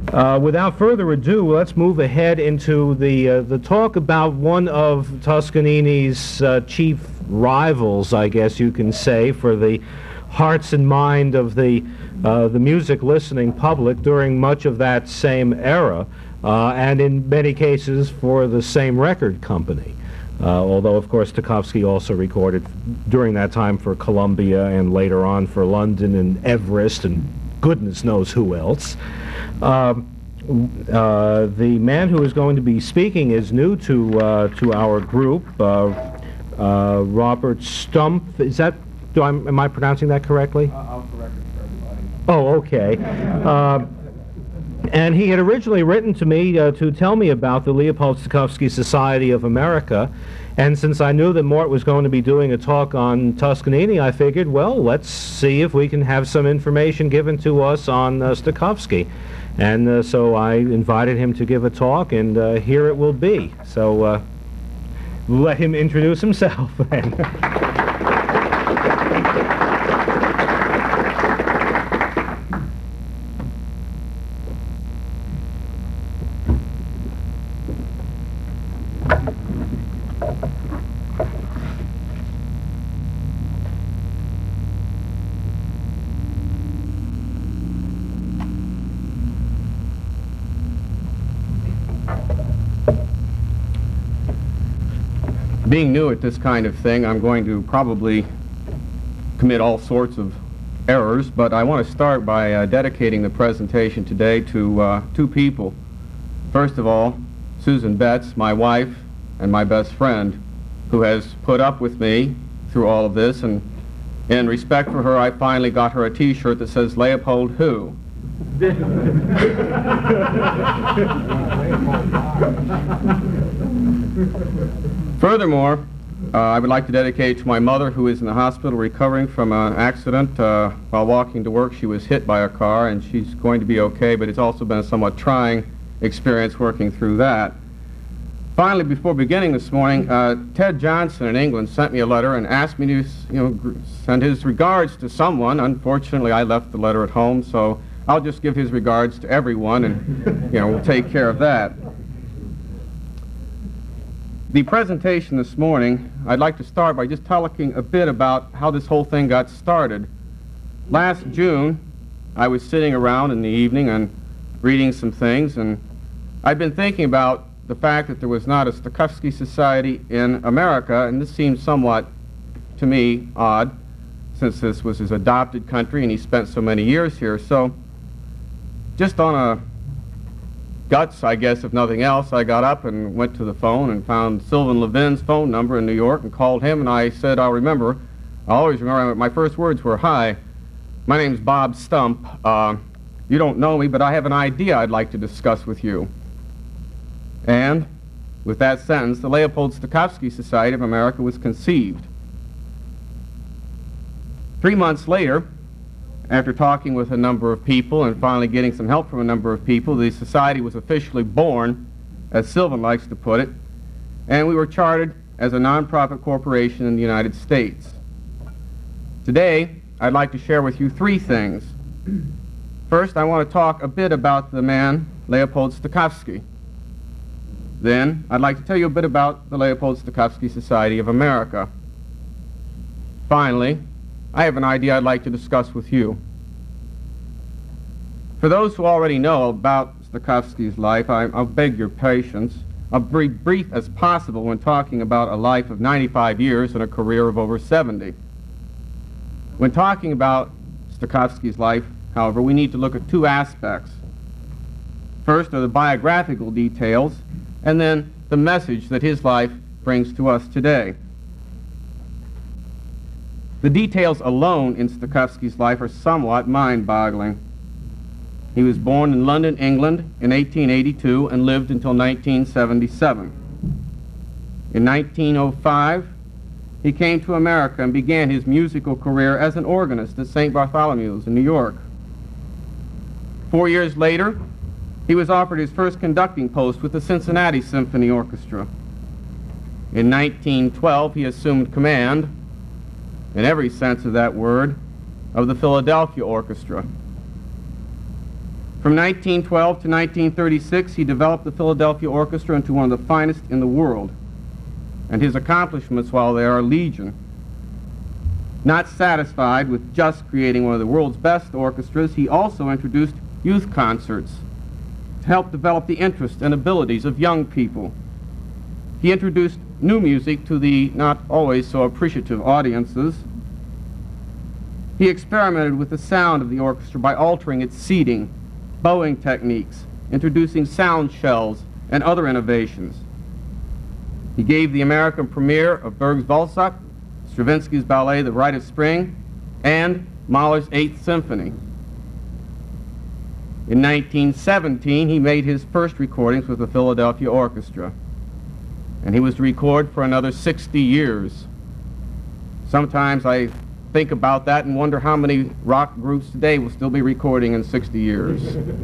Without further ado, let's move ahead into the talk about one of Toscanini's chief rivals, I guess you can say, for the hearts and mind of the music-listening public during much of that same era, and in many cases for the same record company. Although, of course, Stokowski also recorded during that time for Columbia and later on for London and Everest and goodness knows who else. The man who is going to be speaking is new to our group, Robert Stump. Is that? Am I pronouncing that correctly? I'll correct it for everybody. Oh, okay. And he had originally written to me to tell me about the Leopold Stokowski Society of America, and since I knew that Mort was going to be doing a talk on Toscanini, I figured, well, let's see if we can have some information given to us on Stokowski. And so I invited him to give a talk, and here it will be. So let him introduce himself then. Being new at this kind of thing, I'm going to probably commit all sorts of errors, but I want to start by dedicating the presentation today to two people. First of all, Susan Betts, my wife and my best friend, who has put up with me through all of this, and in respect for her, I finally got her a t-shirt that says, Leopold who? Furthermore, I would like to dedicate to my mother, who is in the hospital recovering from an accident. While walking to work, she was hit by a car, and she's going to be okay, but it's also been a somewhat trying experience working through that. Finally, before beginning this morning, Ted Johnson in England sent me a letter and asked me to send his regards to someone. Unfortunately, I left the letter at home, so I'll just give his regards to everyone, and we'll take care of that. The presentation this morning, I'd like to start by just talking a bit about how this whole thing got started. Last June, I was sitting around in the evening and reading some things, and I'd been thinking about the fact that there was not a Stokowski Society in America, and this seemed somewhat, to me, odd, since this was his adopted country and he spent so many years here. So, just on a guts, I guess, if nothing else, I got up and went to the phone and found Sylvan Levin's phone number in New York and called him, and I said, I always remember, my first words were, hi, my name's Bob Stump. You don't know me, but I have an idea I'd like to discuss with you. And with that sentence, the Leopold Stokowski Society of America was conceived. 3 months later, after talking with a number of people and finally getting some help from a number of people, the society was officially born, as Sylvan likes to put it, and we were chartered as a non-profit corporation in the United States. Today, I'd like to share with you three things. First, I want to talk a bit about the man, Leopold Stokowski. Then, I'd like to tell you a bit about the Leopold Stokowski Society of America. Finally, I have an idea I'd like to discuss with you. For those who already know about Stokowski's life, I'll beg your patience. I'll be brief as possible when talking about a life of 95 years and a career of over 70. When talking about Stokowski's life, however, we need to look at two aspects. First are the biographical details, and then the message that his life brings to us today. The details alone in Stokowski's life are somewhat mind-boggling. He was born in London, England in 1882 and lived until 1977. In 1905, he came to America and began his musical career as an organist at St. Bartholomew's in New York. 4 years later, he was offered his first conducting post with the Cincinnati Symphony Orchestra. In 1912, he assumed command, in every sense of that word, of the Philadelphia Orchestra. From 1912 to 1936, he developed the Philadelphia Orchestra into one of the finest in the world, and his accomplishments while there are legion. Not satisfied with just creating one of the world's best orchestras, he also introduced youth concerts to help develop the interest and abilities of young people. He introduced new music to the not always so appreciative audiences. He experimented with the sound of the orchestra by altering its seating, bowing techniques, introducing sound shells, and other innovations. He gave the American premiere of Berg's Waltz, Stravinsky's ballet The Rite of Spring, and Mahler's Eighth Symphony. In 1917, he made his first recordings with the Philadelphia Orchestra, and he was to record for another 60 years. Sometimes I think about that and wonder how many rock groups today will still be recording in 60 years.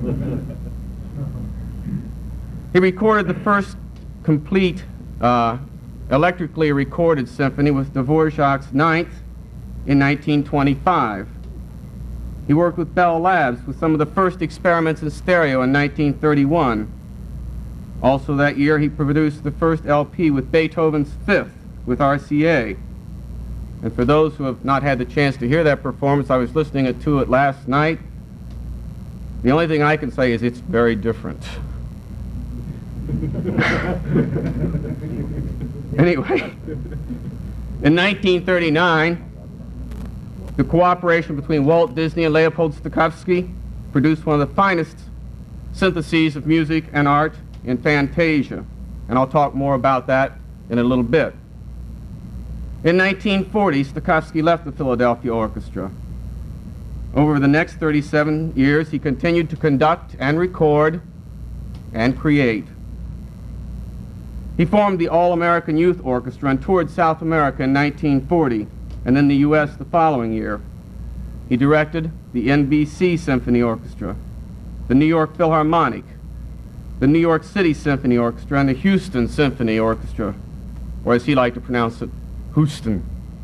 He recorded the first complete electrically recorded symphony with Dvorak's Ninth in 1925. He worked with Bell Labs with some of the first experiments in stereo in 1931. Also that year, he produced the first LP with Beethoven's Fifth with RCA. And for those who have not had the chance to hear that performance, I was listening to it last night. The only thing I can say is it's very different. Anyway, in 1939, the cooperation between Walt Disney and Leopold Stokowski produced one of the finest syntheses of music and art in Fantasia, and I'll talk more about that in a little bit. In 1940, Stokowski left the Philadelphia Orchestra. Over the next 37 years, he continued to conduct and record and create. He formed the All-American Youth Orchestra and toured South America in 1940, and then the U.S. the following year. He directed the NBC Symphony Orchestra, the New York Philharmonic, the New York City Symphony Orchestra, and the Houston Symphony Orchestra, or as he liked to pronounce it, Houston.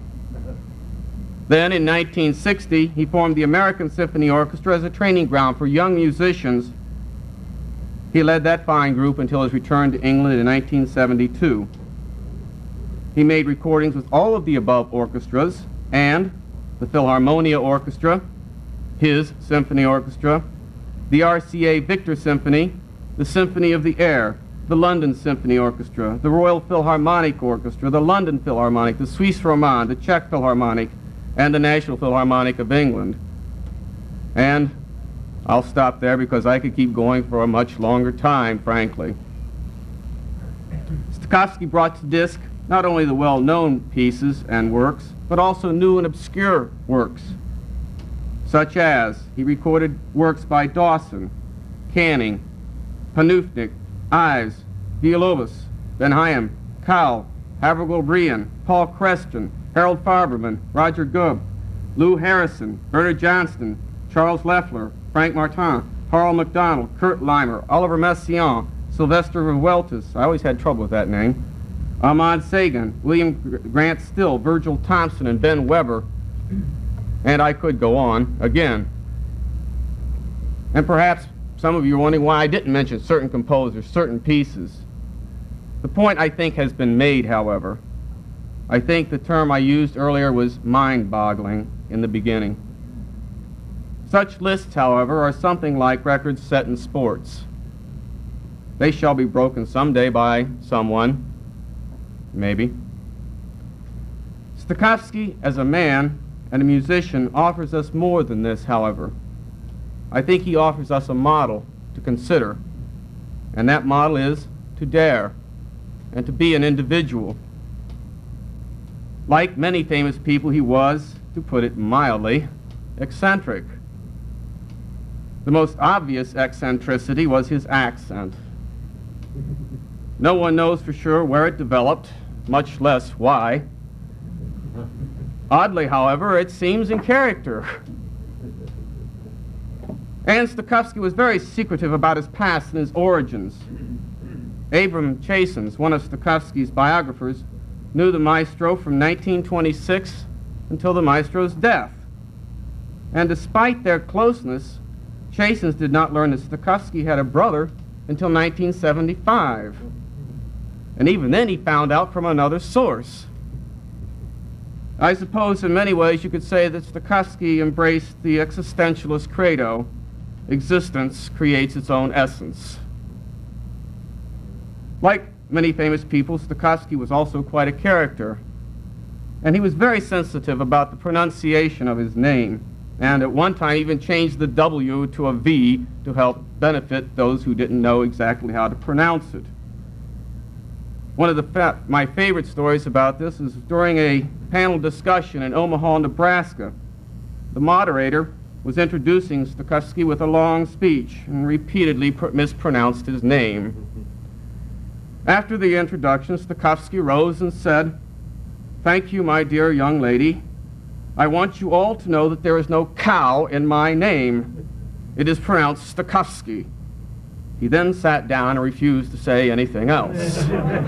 Then in 1960, he formed the American Symphony Orchestra as a training ground for young musicians. He led that fine group until his return to England in 1972. He made recordings with all of the above orchestras and the Philharmonia Orchestra, his symphony orchestra, the RCA Victor Symphony, the Symphony of the Air, the London Symphony Orchestra, the Royal Philharmonic Orchestra, the London Philharmonic, the Suisse Romande, the Czech Philharmonic, and the National Philharmonic of England. And I'll stop there because I could keep going for a much longer time, frankly. Stokowski brought to disc not only the well-known pieces and works, but also new and obscure works, such as he recorded works by Dawson, Canning, Panufnik, Ives, Villalobos, Ben Hayim, Cowell, Havergal-Briand, Paul Creston, Harold Farberman, Roger Gubb, Lou Harrison, Bernard Johnston, Charles Leffler, Frank Martin, Carl McDonald, Kurt Leimer, Oliver Messiaen, Sylvester Revueltas, I always had trouble with that name, Ahmad Sagan, William Grant Still, Virgil Thompson, and Ben Weber, and I could go on again. And perhaps some of you are wondering why I didn't mention certain composers, certain pieces. The point, I think, has been made, however. I think the term I used earlier was mind-boggling in the beginning. Such lists, however, are something like records set in sports. They shall be broken someday by someone, maybe. Stokowski, as a man and a musician, offers us more than this, however. I think he offers us a model to consider, and that model is to dare and to be an individual. Like many famous people, he was, to put it mildly, eccentric. The most obvious eccentricity was his accent. No one knows for sure where it developed, much less why. Oddly, however, it seems in character. And Stokowski was very secretive about his past and his origins. Abram Chasins, one of Stokowski's biographers, knew the maestro from 1926 until the maestro's death. And despite their closeness, Chasins did not learn that Stokowski had a brother until 1975. And even then he found out from another source. I suppose in many ways you could say that Stokowski embraced the existentialist credo, existence creates its own essence. Like many famous people, Stokowski was also quite a character, and he was very sensitive about the pronunciation of his name, and at one time even changed the W to a V to help benefit those who didn't know exactly how to pronounce it. One of my favorite stories about this is during a panel discussion in Omaha, Nebraska. The moderator was introducing Stokowski with a long speech and repeatedly mispronounced his name. After the introduction, Stokowski rose and said, "Thank you, my dear young lady. I want you all to know that there is no cow in my name. It is pronounced Stokowski." He then sat down and refused to say anything else.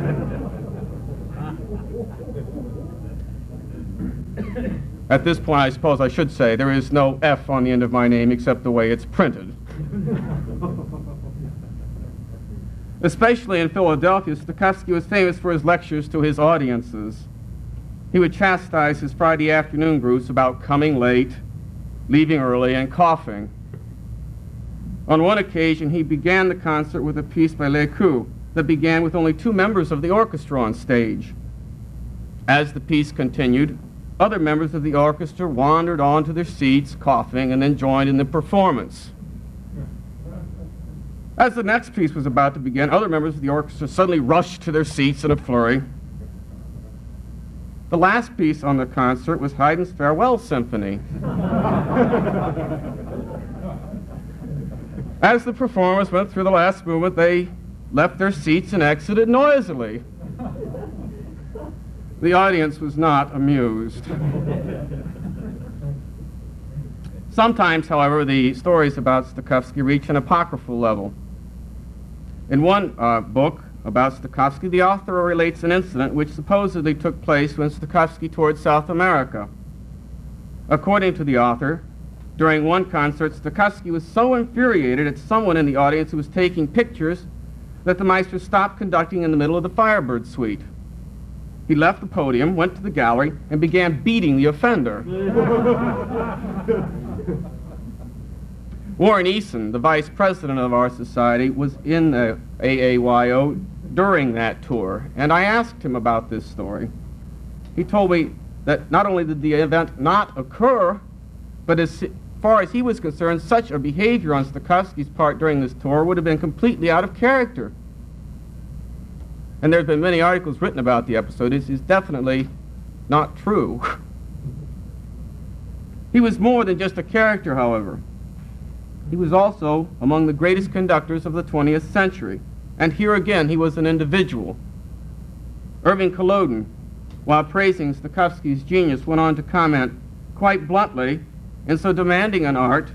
At this point, I suppose I should say there is no F on the end of my name except the way it's printed. Especially in Philadelphia, Stokowski was famous for his lectures to his audiences. He would chastise his Friday afternoon groups about coming late, leaving early, and coughing. On one occasion, he began the concert with a piece by Lécu that began with only 2 members of the orchestra on stage. As the piece continued, other members of the orchestra wandered onto their seats, coughing, and then joined in the performance. As the next piece was about to begin, other members of the orchestra suddenly rushed to their seats in a flurry. The last piece on the concert was Haydn's Farewell Symphony. As the performers went through the last movement, they left their seats and exited noisily. The audience was not amused. Sometimes, however, the stories about Stokowski reach an apocryphal level. In one book about Stokowski, the author relates an incident which supposedly took place when Stokowski toured South America. According to the author, during one concert, Stokowski was so infuriated at someone in the audience who was taking pictures that the maestro stopped conducting in the middle of the Firebird Suite. He left the podium, went to the gallery, and began beating the offender. Warren Eason, the vice president of our society, was in the AAYO during that tour, and I asked him about this story. He told me that not only did the event not occur, but as far as he was concerned, such a behavior on Stokowski's part during this tour would have been completely out of character. And there have been many articles written about the episode. It is definitely not true. He was more than just a character, however. He was also among the greatest conductors of the 20th century. And here again, he was an individual. Irving Kolodin, while praising Stokowski's genius, went on to comment quite bluntly, in so demanding an art,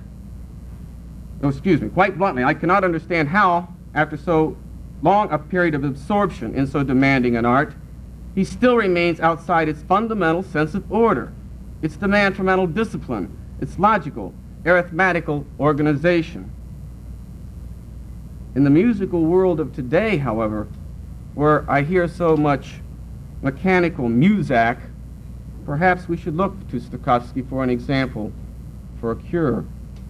quite bluntly, I cannot understand how, after so long a period of absorption in so demanding an art, he still remains outside its fundamental sense of order, its demand for mental discipline, its logical, arithmetical organization. In the musical world of today, however, where I hear so much mechanical muzak, perhaps we should look to Stokowski for an example, for a cure.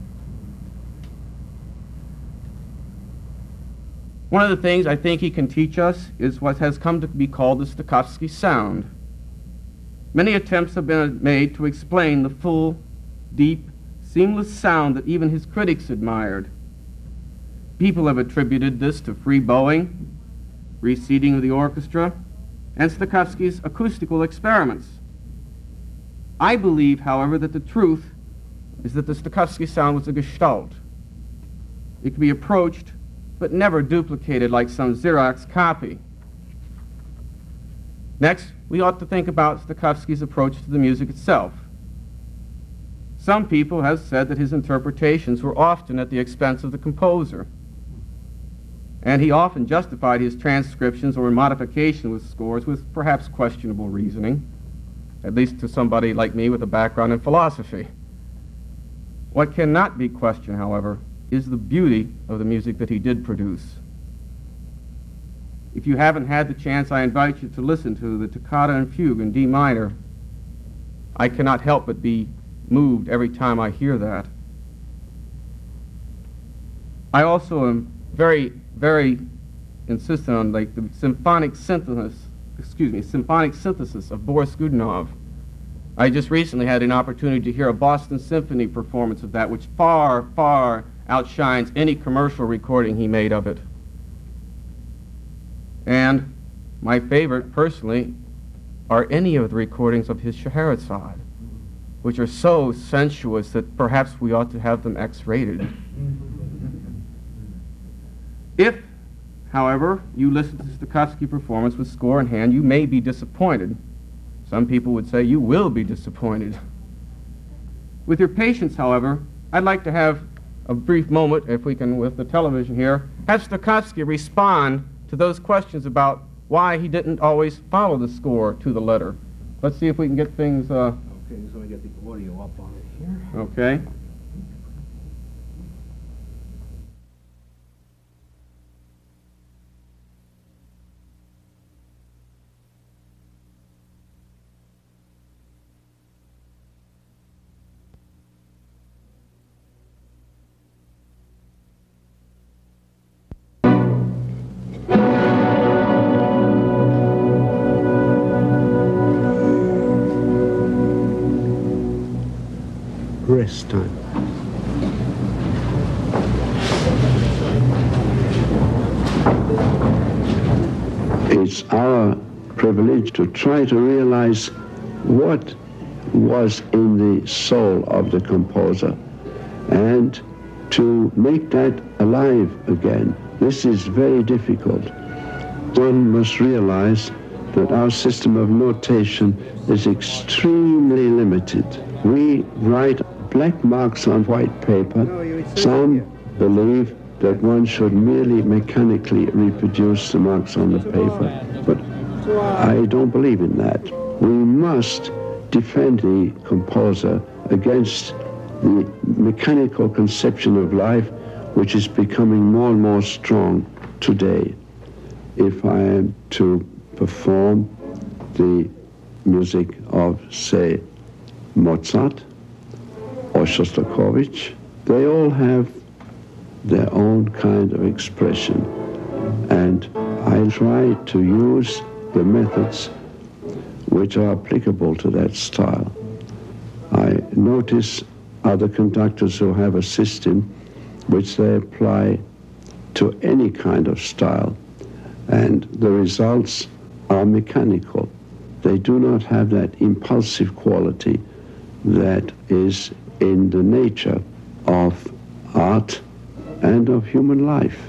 One of the things I think he can teach us is what has come to be called the Stokowski sound. Many attempts have been made to explain the full, deep, seamless sound that even his critics admired. People have attributed this to free bowing, reseating of the orchestra, and Stokowski's acoustical experiments. I believe, however, that the truth is that the Stokowski sound was a gestalt. It can be approached, but never duplicated like some Xerox copy. Next, we ought to think about Stokowski's approach to the music itself. Some people have said that his interpretations were often at the expense of the composer, and he often justified his transcriptions or modification with scores with perhaps questionable reasoning, at least to somebody like me with a background in philosophy. What cannot be questioned, however, is the beauty of the music that he did produce. If you haven't had the chance, I invite you to listen to the Toccata and Fugue in D minor. I cannot help but be moved every time I hear that. I also am very, very insistent on like the symphonic synthesis of Boris Godunov. I just recently had an opportunity to hear a Boston Symphony performance of that, which far, far outshines any commercial recording he made of it. And my favorite, personally, are any of the recordings of his Scheherazade, which are so sensuous that perhaps we ought to have them X-rated. If, however, you listen to the Stokowski performance with score in hand, you may be disappointed. Some people would say you will be disappointed. With your patience, however, I'd like to have a brief moment, if we can, with the television here, have Stokowski respond to those questions about why he didn't always follow the score to the letter. Let's see if we can get things... Okay, just let me get the audio up on it here. Okay. Rest time. It's our privilege to try to realize what was in the soul of the composer and to make that alive again. This is very difficult. One must realize that our system of notation is extremely limited. We write black marks on white paper. Some believe that one should merely mechanically reproduce the marks on the paper, but I don't believe in that. We must defend the composer against the mechanical conception of life, which is becoming more and more strong today. If I am to perform the music of, say, Mozart or Shostakovich, they all have their own kind of expression, and I try to use the methods which are applicable to that style. I notice other conductors who have a system which they apply to any kind of style, and the results are mechanical. They do not have that impulsive quality that is in the nature of art and of human life.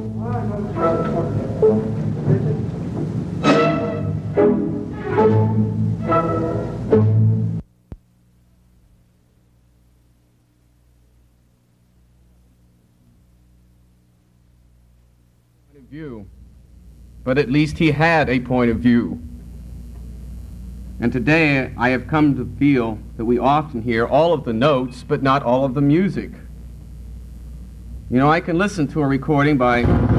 View, but at least he had a point of view. And today I have come to feel that we often hear all of the notes, but not all of the music. You know, I can listen to a recording by...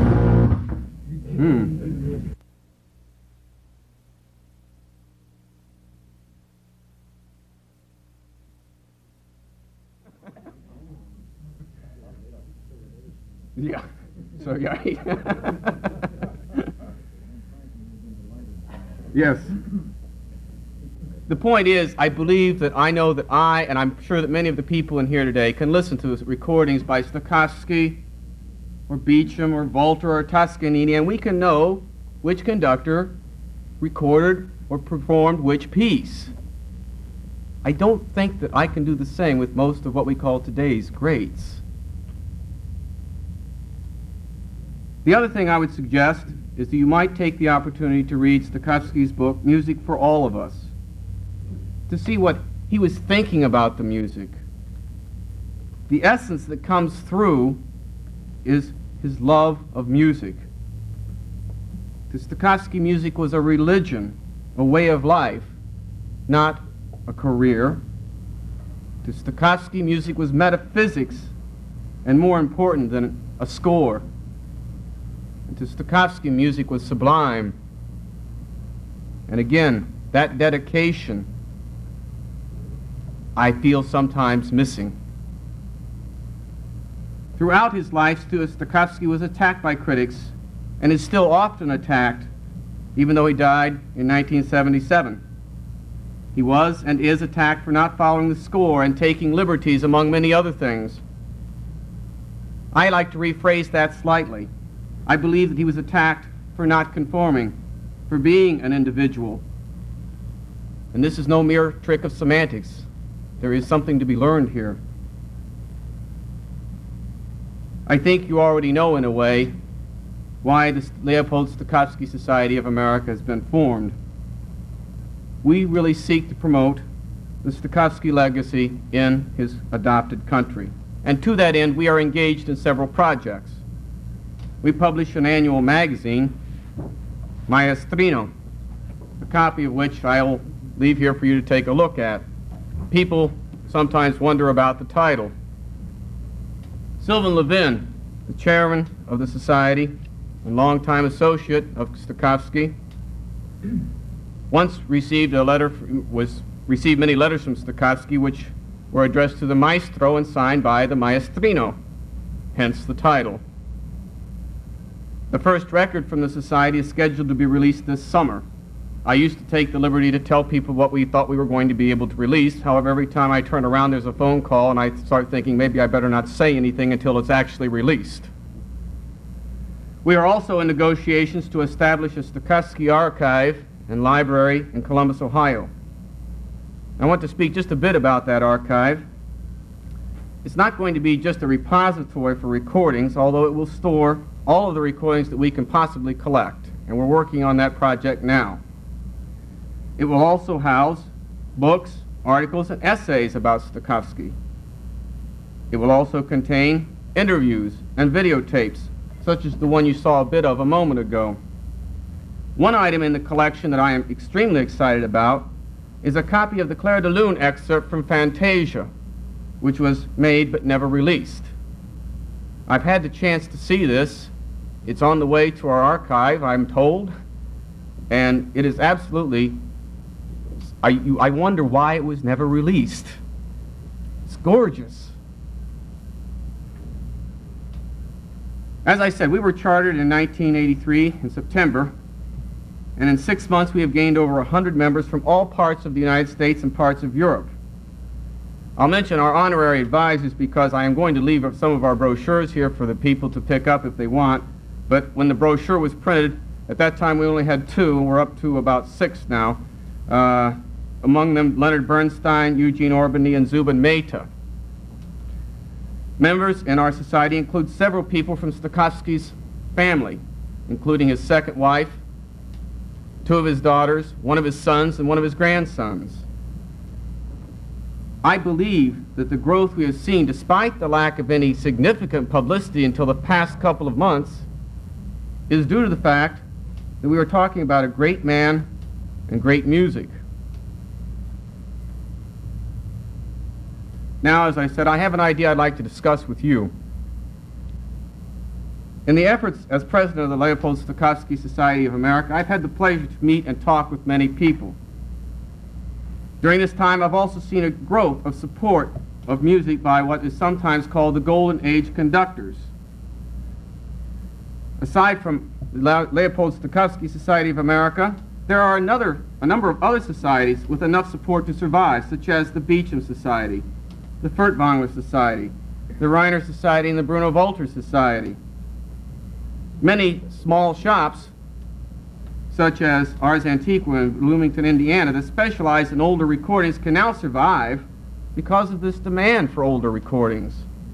Yeah. So, yeah. Yes. The point is, I believe that I know that I, and I'm sure that many of the people in here today, can listen to recordings by Stokowski or Beecham or Walter or Toscanini, and we can know which conductor recorded or performed which piece. I don't think that I can do the same with most of what we call today's greats. The other thing I would suggest is that you might take the opportunity to read Stokowski's book, Music for All of Us, to see what he was thinking about the music. The essence that comes through is his love of music. To Stokowski, music was a religion, a way of life, not a career. To Stokowski, music was metaphysics, and more important than a score. And to Stokowski, music was sublime. And again, that dedication I feel sometimes missing. Throughout his life, Stokowski was attacked by critics and is still often attacked, even though he died in 1977. He was and is attacked for not following the score and taking liberties, among many other things. I like to rephrase that slightly. I believe that he was attacked for not conforming, for being an individual. And this is no mere trick of semantics. There is something to be learned here. I think you already know, in a way, why the Leopold Stokowski Society of America has been formed. We really seek to promote the Stokowski legacy in his adopted country. And to that end, we are engaged in several projects. We publish an annual magazine, Maestrino, a copy of which I'll leave here for you to take a look at. People sometimes wonder about the title. Sylvan Levin, the chairman of the society and longtime associate of Stokowski, once received many letters from Stokowski which were addressed to the maestro and signed by the Maestrino, hence the title. The first record from the society is scheduled to be released this summer. I used to take the liberty to tell people what we thought we were going to be able to release. However, every time I turn around, there's a phone call, and I start thinking maybe I better not say anything until it's actually released. We are also in negotiations to establish a Stokowski archive and library in Columbus, Ohio. I want to speak just a bit about that archive. It's not going to be just a repository for recordings, although it will store all of the recordings that we can possibly collect, and we're working on that project now. It will also house books, articles, and essays about Stokowski. It will also contain interviews and videotapes, such as the one you saw a bit of a moment ago. One item in the collection that I am extremely excited about is a copy of the Clair de Lune excerpt from Fantasia, which was made but never released. I've had the chance to see this. It's on the way to our archive, I'm told, and it is absolutely, I wonder why it was never released. It's gorgeous. As I said, we were chartered in 1983 in September, and in 6 months we have gained over 100 members from all parts of the United States and parts of Europe. I'll mention our honorary advisors because I am going to leave some of our brochures here for the people to pick up if they want, but when the brochure was printed, at that time we only had 2, and we're up to about 6 now. Among them, Leonard Bernstein, Eugene Orbany, and Zubin Mehta. Members in our society include several people from Stokowski's family, including his second wife, 2 of his daughters, 1 of his sons, and 1 of his grandsons. I believe that the growth we have seen, despite the lack of any significant publicity until the past couple of months, is due to the fact that we are talking about a great man and great music. Now, as I said, I have an idea I'd like to discuss with you. In the efforts as president of the Leopold Stokowski Society of America, I've had the pleasure to meet and talk with many people. During this time, I've also seen a growth of support of music by what is sometimes called the Golden Age conductors. Aside from the Leopold Stokowski Society of America, there are a number of other societies with enough support to survive, such as the Beecham Society, the Furtwängler Society, the Reiner Society, and the Bruno Walter Society. Many small shops, such as Ars Antiqua in Bloomington, Indiana, that specialize in older recordings can now survive because of this demand for older recordings.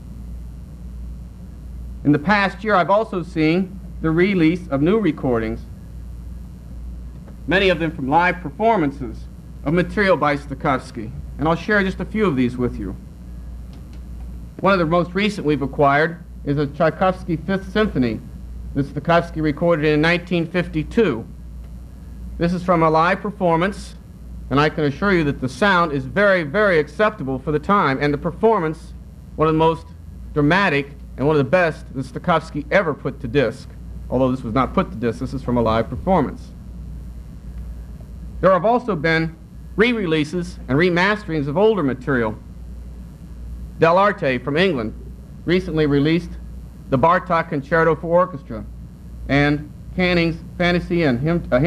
In the past year, I've also seen the release of new recordings, many of them from live performances of material by Stokowski, and I'll share just a few of these with you. One of the most recent we've acquired is a Tchaikovsky Fifth Symphony that Stokowski recorded in 1952. This is from a live performance, and I can assure you that the sound is very, very acceptable for the time, and the performance, one of the most dramatic and one of the best that Stokowski ever put to disc, although this was not put to disc, this is from a live performance. There have also been re-releases and remasterings of older material. Del Arte from England recently released the Bartok Concerto for Orchestra and Canning's Fantasy and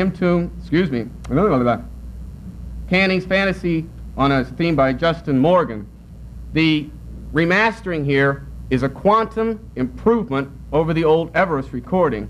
Canning's Fantasy on a theme by Justin Morgan. The remastering here is a quantum improvement over the old Everest recording.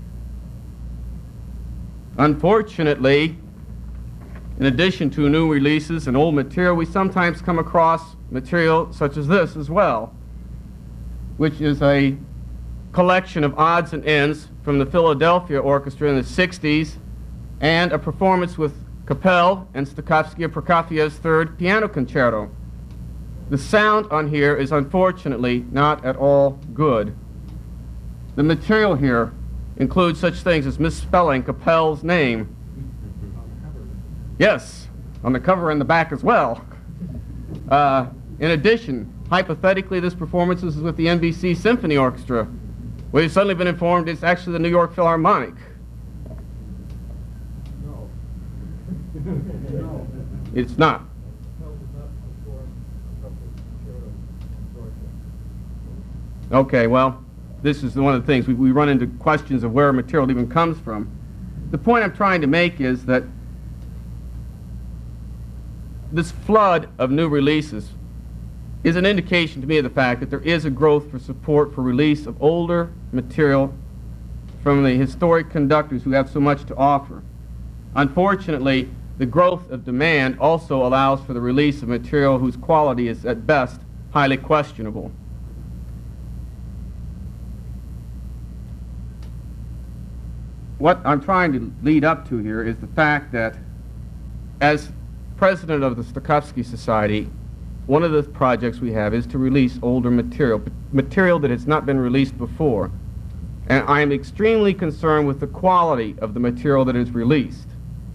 Unfortunately, in addition to new releases and old material, we sometimes come across material such as this as well, which is a collection of odds and ends from the Philadelphia Orchestra in the 60s and a performance with Kapell and Stokowski of Prokofiev's Third Piano Concerto. The sound on here is unfortunately not at all good. The material here includes such things as misspelling Kapell's name. Yes, on the cover and the back as well. In addition, hypothetically, this performance is with the NBC Symphony Orchestra. We've suddenly been informed it's actually the New York Philharmonic. No. It's not. Okay, well, this is one of the things. We run into questions of where material even comes from. The point I'm trying to make is that this flood of new releases is an indication to me of the fact that there is a growth for support for release of older material from the historic conductors who have so much to offer. Unfortunately, the growth of demand also allows for the release of material whose quality is at best highly questionable. What I'm trying to lead up to here is the fact that as president of the Stokowski Society, one of the projects we have is to release older material that has not been released before. And I am extremely concerned with the quality of the material that is released.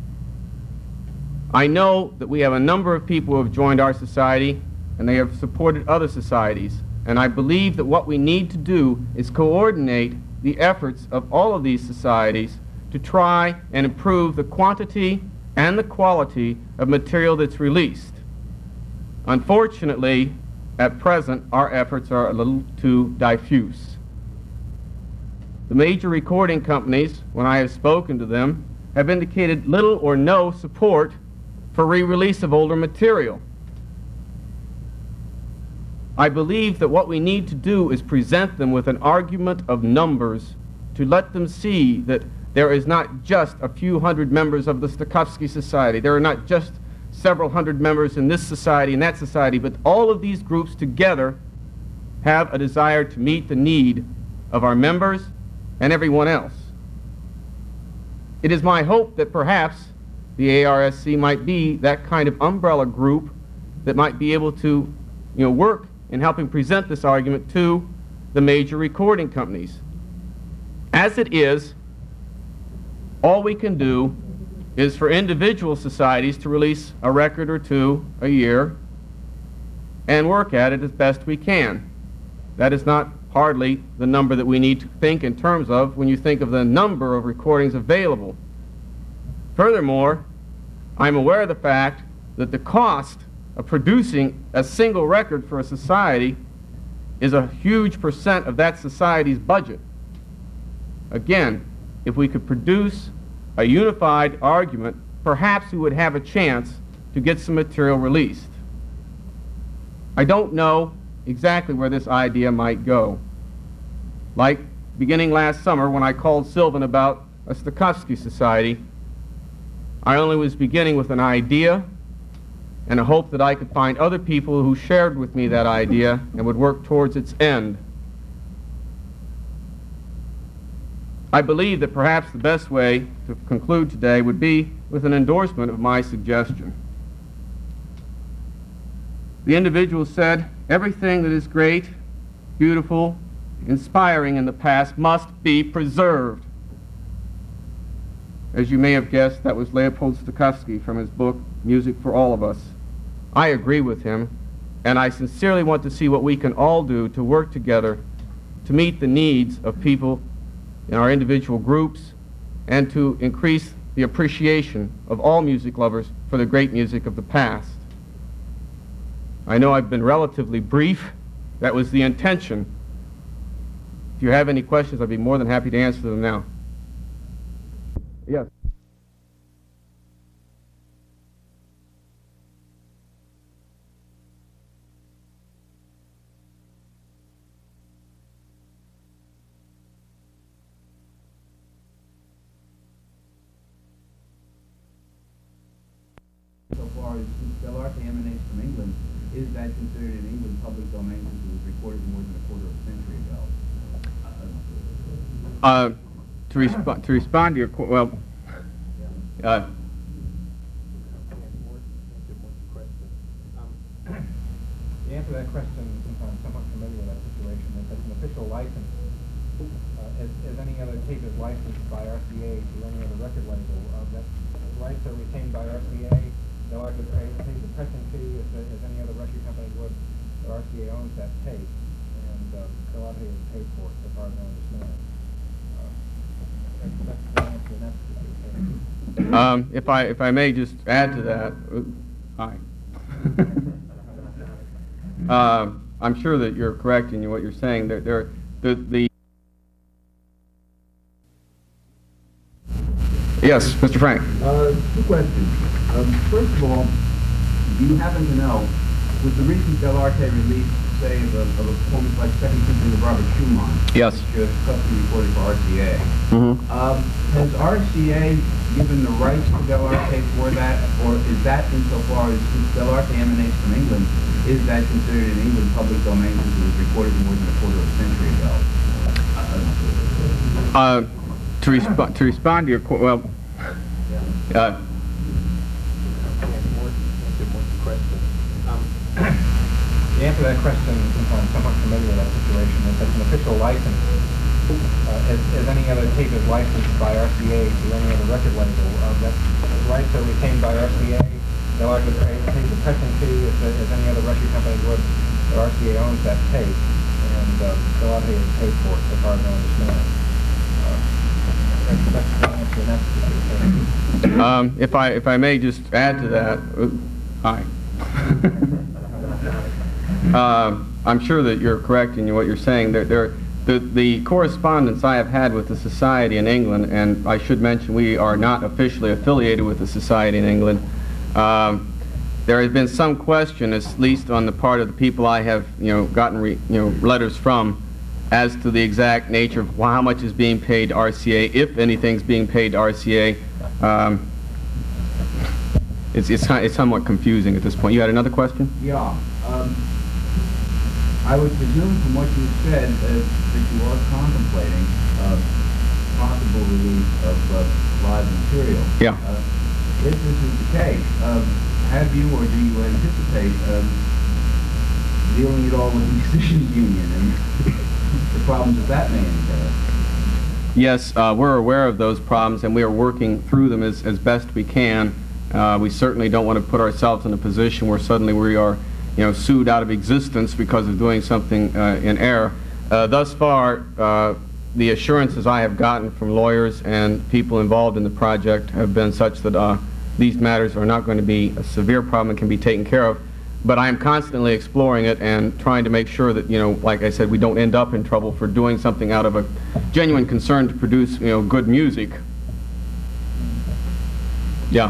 I know that we have a number of people who have joined our society and they have supported other societies. And I believe that what we need to do is coordinate the efforts of all of these societies to try and improve the quantity and the quality of material that's released. Unfortunately, at present, our efforts are a little too diffuse. The major recording companies, when I have spoken to them, have indicated little or no support for re-release of older material. I believe that what we need to do is present them with an argument of numbers to let them see that there is not just a few hundred members of the Stokowski Society. There are not just several hundred members in this society and that society, but all of these groups together have a desire to meet the need of our members and everyone else. It is my hope that perhaps the ARSC might be that kind of umbrella group that might be able to, work in helping present this argument to the major recording companies. As it is, all we can do is for individual societies to release a record or two a year and work at it as best we can. That is not hardly the number that we need to think in terms of when you think of the number of recordings available. Furthermore, I'm aware of the fact that the cost of producing a single record for a society is a huge percent of that society's budget. Again, if we could produce a unified argument, perhaps we would have a chance to get some material released. I don't know exactly where this idea might go. Like beginning last summer when I called Sylvan about a Stokowski Society, I only was beginning with an idea and a hope that I could find other people who shared with me that idea and would work towards its end. I believe that perhaps the best way to conclude today would be with an endorsement of my suggestion. The individual said, everything that is great, beautiful, inspiring in the past must be preserved. As you may have guessed, that was Leopold Stokowski from his book, Music for All of Us. I agree with him, and I sincerely want to see what we can all do to work together to meet the needs of people in our individual groups and to increase the appreciation of all music lovers for the great music of the past. I know I've been relatively brief. That was the intention. If you have any questions, I'd be more than happy to answer them now. Yes. So far as Del Arte emanates from England, is that considered in England public domain since it was recorded more than a quarter of a century ago? To respond to your well, The answer to that question, since I'm somewhat familiar with that situation, is that an official license, as any other tape is licensed by RCA to any other record label, that rights are retained by RCA. They'll have to pay the pressing fee as any other record company would. The RCA owns that tape, and they'll have to pay for it, so far as I understand. That's the answer in that particular case. if I may just add to that, hi. I'm sure that you're correct in what you're saying. Yes, Mr. Frank. Two questions. First of all, do you happen to know, with the recent Del Arte release, say, of a performance like Second Symphony of Robert Schumann, Yes. which is custom recorded for RCA, has RCA given the rights to Del Arte for that, or is that insofar as since Del Arte emanates from England, is that considered in England public domain since it was recorded more than a quarter of a century ago? To respond to your well, The answer to that question, since I'm somewhat familiar with that situation, is that an official license, as any other tape is licensed by RCA to any other record label, that rights are retained by RCA. They'll have to pay the pressing fee as any other record company would. The RCA owns that tape, and they'll have to pay for it, so far as I understand. That's the answer in that particular case. if I may just add to that, hi. I'm sure that you're correct in what you're saying. The correspondence I have had with the Society in England, and I should mention we are not officially affiliated with the Society in England, there has been some question, at least on the part of the people I have gotten letters from, as to the exact nature of how much is being paid to RCA, if anything's being paid to RCA. It's somewhat confusing at this point. You had another question? Yeah. I would presume from what you said that you are contemplating possible release of live material. Yeah. If this is the case, have you or do you anticipate dealing at all with the musicians union and the problems that may entail? Yes, we're aware of those problems, and we are working through them as best we can. We certainly don't want to put ourselves in a position where suddenly we are sued out of existence because of doing something in error. Thus far, the assurances I have gotten from lawyers and people involved in the project have been such that these matters are not going to be a severe problem and can be taken care of. But I am constantly exploring it and trying to make sure that, like I said, we don't end up in trouble for doing something out of a genuine concern to produce, good music. Yeah.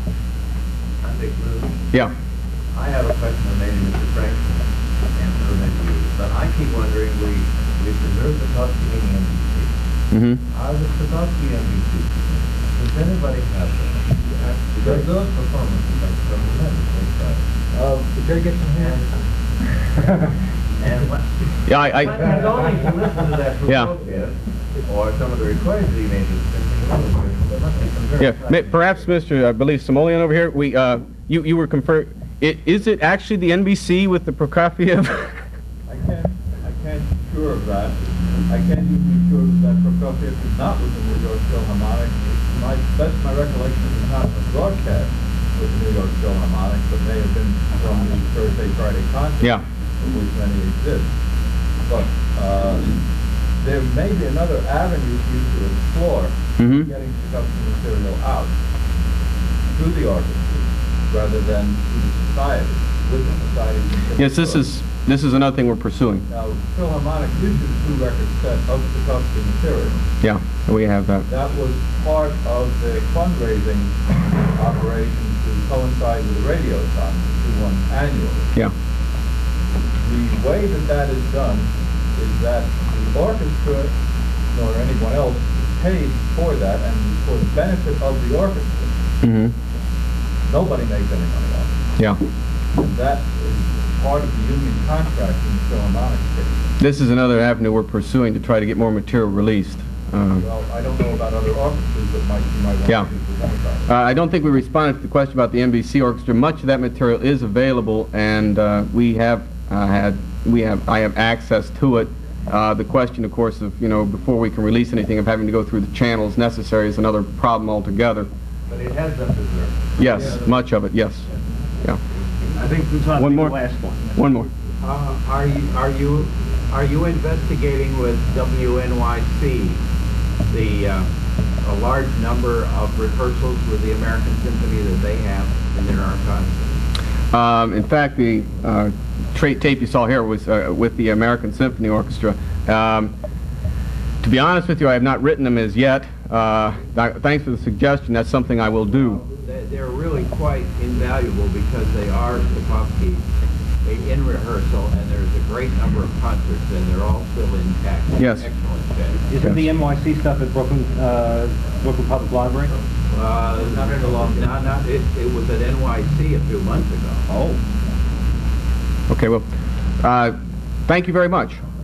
Yeah. I have a question for maybe Mr. Frank answer maybe you, but I keep wondering, we preserve the Toscanini NBC. Out of the Toscanini NBC, does anybody have them? Does those performances are tremendously exciting? Did Jerry get some hands? And what? Yeah, But only to listen to that Prokofiev or some of the recordings that he made with there must be some very exciting. Perhaps Mr. I believe Simoleon over here. You were conferring. Is it actually the NBC with the Prokofiev? I can't be sure of that. I can't even be sure that Prokofiev is not with the New York Philharmonic. That's my recollection of the not a broadcast with the New York Philharmonic, but may have been from the Thursday, Friday concert, Yeah. of which many exist. But there may be another avenue for you to explore Mhm. getting Tchaikovsky material out through the orchestra rather than through the society, with the society. Yes, this is another thing we're pursuing. Now, Philharmonic gives you the 2-record set of Tchaikovsky material. Yeah, we have that. That was part of their fundraising operation to coincide with the Radiothon, which we run annually. Yeah. The way that is done is that the orchestra, nor anyone else, pays for that, and for the benefit of the orchestra, Mm-hmm. nobody makes any money off it. Yeah. And that is part of the union contract in the Philharmonic case. This is another avenue we're pursuing to try to get more material released. Well, I don't know about other orchestras that you might want Yeah. to present about it. I don't think we responded to the question about the NBC Orchestra. Much of that material is available, and I have access to it. The question, of course, of before we can release anything, of having to go through the channels necessary is another problem altogether. But it has been preserved. Yes, much of it. Yes. Yeah. I think this ought to One be more. the last one. One more. Are you investigating with WNYC a large number of rehearsals with the American Symphony that they have in their archives? In fact, the tape you saw here was with the American Symphony Orchestra. To be honest with you, I have not written them as yet. Thanks for the suggestion. That's something I will do. They're really quite invaluable because they are Tchaikovsky in rehearsal, and there's a great number of concerts, and they're all still intact. Yes. Excellent tape. Isn't the NYC stuff at Brooklyn Public Library? Not in a long time. It was at NYC a few months ago. Oh. Okay, well, thank you very much.